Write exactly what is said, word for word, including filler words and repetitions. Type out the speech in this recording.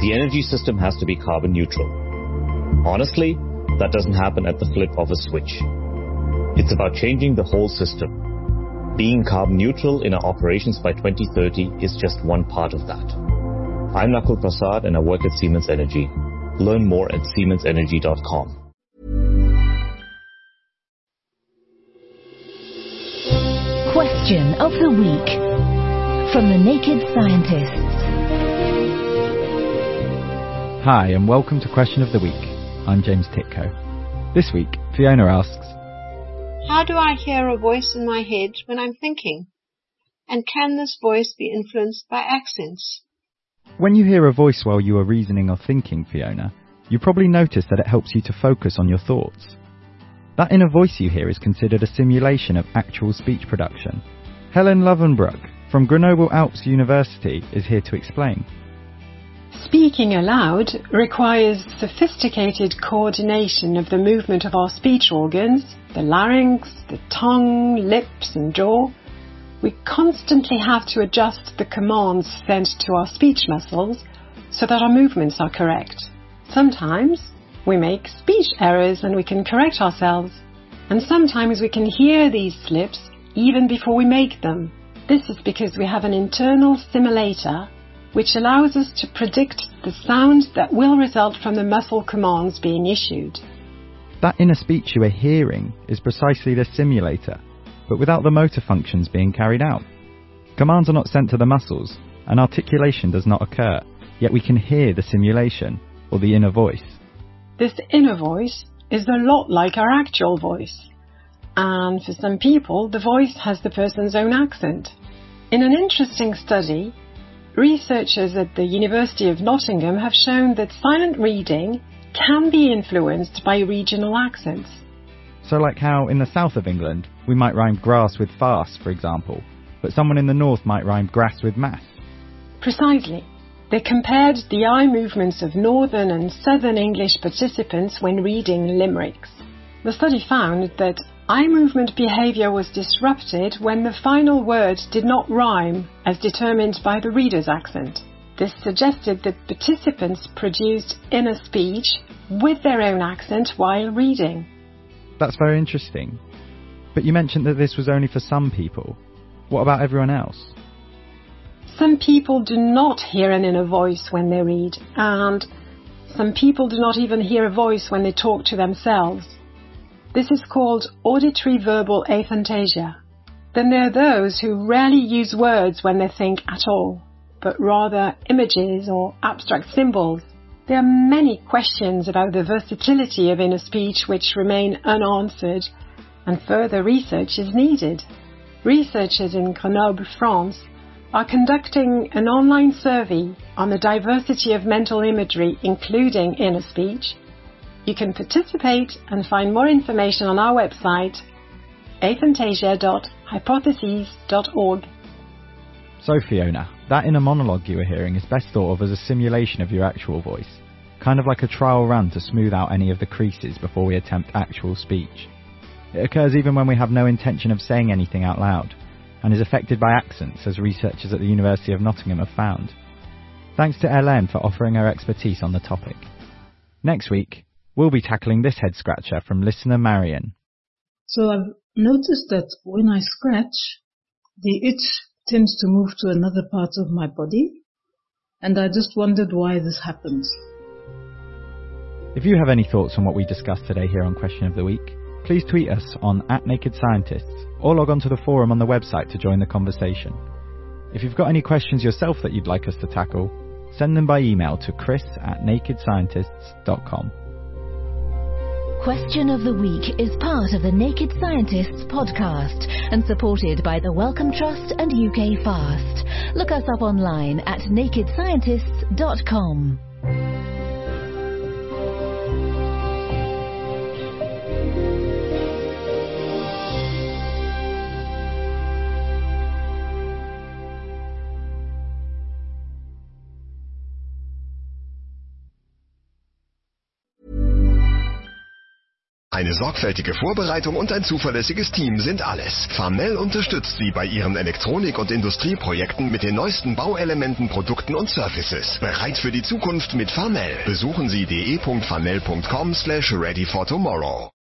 the energy system has to be carbon neutral. Honestly, that doesn't happen at the flip of a switch. It's about changing the whole system. Being carbon neutral in our operations by twenty thirty is just one part of that. I'm Nakul Prasad and I work at Siemens Energy. Learn more at siemens energy dot com. Question of the week from the Naked Scientists. Hi and welcome to Question of the Week. I'm James Titko. This week, Fiona asks, how do I hear a voice in my head when I'm thinking? And can this voice be influenced by accents? When you hear a voice while you are reasoning or thinking, Fiona, you probably notice that it helps you to focus on your thoughts. That inner voice you hear is considered a simulation of actual speech production. Helen Lovenbroek from Grenoble Alpes University is here to explain. Speaking aloud requires sophisticated coordination of the movement of our speech organs, the larynx, the tongue, lips and jaw. We constantly have to adjust the commands sent to our speech muscles so that our movements are correct. Sometimes we make speech errors and we can correct ourselves, and sometimes we can hear these slips even before we make them. This is because we have an internal simulator which allows us to predict the sound that will result from the muscle commands being issued. That inner speech you are hearing is precisely the simulator, but without the motor functions being carried out. Commands are not sent to the muscles, and articulation does not occur, yet we can hear the simulation, or the inner voice. This inner voice is a lot like our actual voice, and for some people the voice has the person's own accent. In an interesting study, researchers at the University of Nottingham have shown that silent reading can be influenced by regional accents. So like how in the south of England we might rhyme grass with farce, for example, but someone in the north might rhyme grass with mass. Precisely. They compared the eye movements of northern and southern English participants when reading limericks. The study found that eye movement behaviour was disrupted when the final word did not rhyme as determined by the reader's accent. This suggested that participants produced inner speech with their own accent while reading. That's very interesting. But you mentioned that this was only for some people. What about everyone else? Some people do not hear an inner voice when they read, and some people do not even hear a voice when they talk to themselves. This is called auditory verbal aphantasia. Then there are those who rarely use words when they think at all, but rather images or abstract symbols. There are many questions about the versatility of inner speech which remain unanswered, and further research is needed. Researchers in Grenoble, France, are conducting an online survey on the diversity of mental imagery, including inner speech. You can participate and find more information on our website, aphantasia dot hypotheses dot org. So Fiona, that inner monologue you were hearing is best thought of as a simulation of your actual voice, kind of like a trial run to smooth out any of the creases before we attempt actual speech. It occurs even when we have no intention of saying anything out loud, and is affected by accents, as researchers at the University of Nottingham have found. Thanks to Hélène for offering her expertise on the topic. Next week, we'll be tackling this head scratcher from listener Marion. So I've noticed that when I scratch, the itch tends to move to another part of my body, and I just wondered why this happens. If you have any thoughts on what we discussed today here on Question of the Week, please tweet us on at Naked Scientists or log on to the forum on the website to join the conversation. If you've got any questions yourself that you'd like us to tackle, send them by email to chris at naked scientists dot com. Question of the Week is part of the Naked Scientists podcast and supported by the Wellcome Trust and U K Fast. Look us up online at naked scientists dot com. Eine sorgfältige Vorbereitung und ein zuverlässiges Team sind alles. Farnell unterstützt Sie bei Ihren Elektronik- und Industrieprojekten mit den neuesten Bauelementen, Produkten und Services. Bereit für die Zukunft mit Farnell. Besuchen Sie de punkt farnell punkt com slash ready for tomorrow.